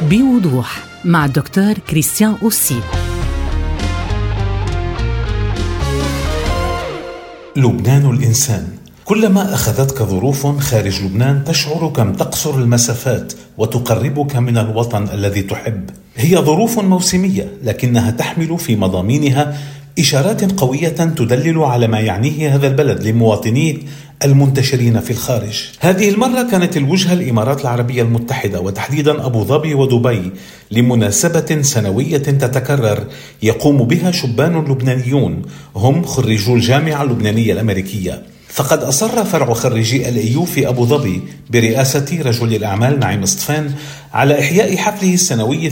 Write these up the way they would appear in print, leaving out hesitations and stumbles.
بوضوح مع الدكتور كريستيان أوسي. لبنان الإنسان. كلما أخذتك ظروف خارج لبنان تشعر كم تقصر المسافات وتقربك من الوطن الذي تحب. هي ظروف موسمية لكنها تحمل في مضامينها إشارات قوية تدلل على ما يعنيه هذا البلد لمواطنيه المنتشرين في الخارج. هذه المرة كانت الوجهة الإمارات العربية المتحدة وتحديدا أبو ظبي ودبي لمناسبة سنوية تتكرر يقوم بها شبان لبنانيون هم خريجو الجامعة اللبنانية الأمريكية. فقد أصر فرع خريجي LAU في أبو ظبي برئاسة رجل الأعمال نعيم اسطفان على إحياء حفله السنوي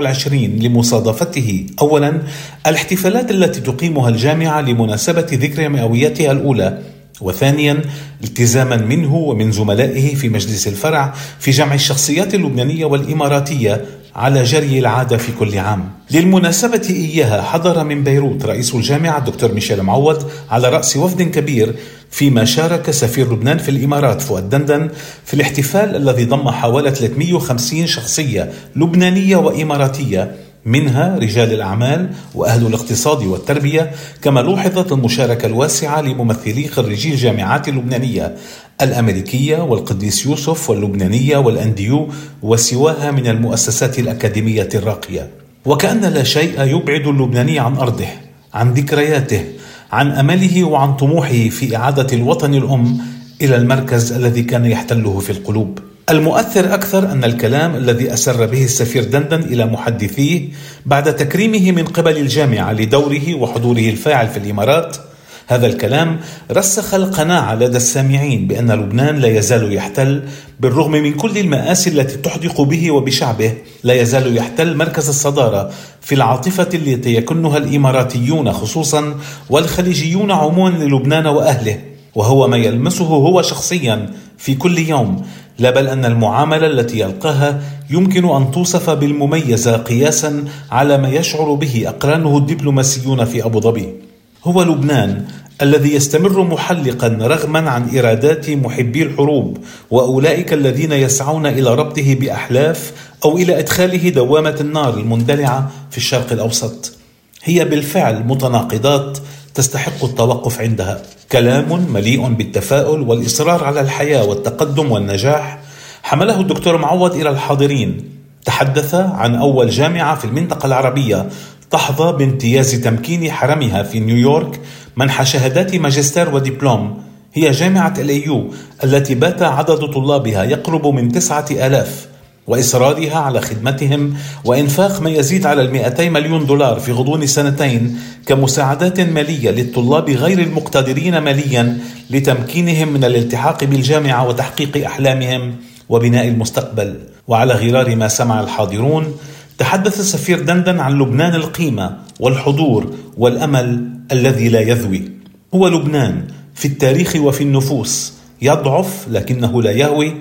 28 لمصادفته أولا الاحتفالات التي تقيمها الجامعة لمناسبة ذكرى مئويتها الأولى، وثانيا التزاما منه ومن زملائه في مجلس الفرع في جمع الشخصيات اللبنانية والإماراتية على جري العادة في كل عام. للمناسبة إياها حضر من بيروت رئيس الجامعة الدكتور ميشيل معوض على رأس وفد كبير، فيما شارك سفير لبنان في الإمارات فؤاد دندن في الاحتفال الذي ضم حوالي 350 شخصية لبنانية وإماراتية، منها رجال الأعمال وأهل الاقتصاد والتربية، كما لوحظت المشاركة الواسعة لممثلي خريجي الجامعات اللبنانية الأمريكية والقديس يوسف واللبنانية والأنديو وسواها من المؤسسات الأكاديمية الراقية. وكأن لا شيء يبعد اللبناني عن أرضه، عن ذكرياته، عن أمله وعن طموحه في إعادة الوطن الأم إلى المركز الذي كان يحتله في القلوب. المؤثر أكثر أن الكلام الذي أسر به السفير دندن إلى محدثيه بعد تكريمه من قبل الجامعة لدوره وحضوره الفاعل في الإمارات، هذا الكلام رسخ القناعة لدى السامعين بأن لبنان لا يزال يحتل بالرغم من كل المآسي التي تحدق به وبشعبه، لا يزال يحتل مركز الصدارة في العاطفة التي يكنها الإماراتيون خصوصا والخليجيون عموما للبنان وأهله، وهو ما يلمسه هو شخصيا في كل يوم، لا بل أن المعاملة التي يلقاها يمكن أن توصف بالمميزة قياسا على ما يشعر به أقرانه الدبلوماسيون في أبو ظبي. هو لبنان الذي يستمر محلقا رغما عن إرادات محبي الحروب وأولئك الذين يسعون إلى ربطه بأحلاف أو إلى إدخاله دوامة النار المندلعة في الشرق الأوسط. هي بالفعل متناقضات تستحق التوقف عندها. كلام مليء بالتفاؤل والإصرار على الحياة والتقدم والنجاح حمله الدكتور معوض إلى الحاضرين. تحدث عن أول جامعة في المنطقة العربية تحظى بامتياز تمكين حرمها في نيويورك منح شهادات ماجستير ودبلوم، هي جامعة LAU التي بات عدد طلابها يقرب من 9000، وإصرارها على خدمتهم وإنفاق ما يزيد على 200 مليون دولار في غضون سنتين كمساعدات مالية للطلاب غير المقتدرين ماليا لتمكينهم من الالتحاق بالجامعة وتحقيق أحلامهم وبناء المستقبل. وعلى غرار ما سمع الحاضرون تحدث السفير دندن عن لبنان القيمة والحضور والأمل الذي لا يذوي. هو لبنان في التاريخ وفي النفوس، يضعف لكنه لا يهوي،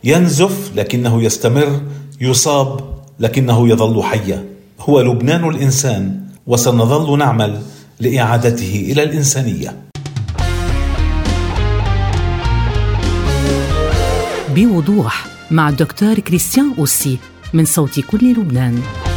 ينزف لكنه يستمر، يصاب لكنه يظل حيا. هو لبنان الإنسان، وسنظل نعمل لإعادته إلى الإنسانية. بوضوح مع الدكتور كريستيان أوسي من صوت كل لبنان.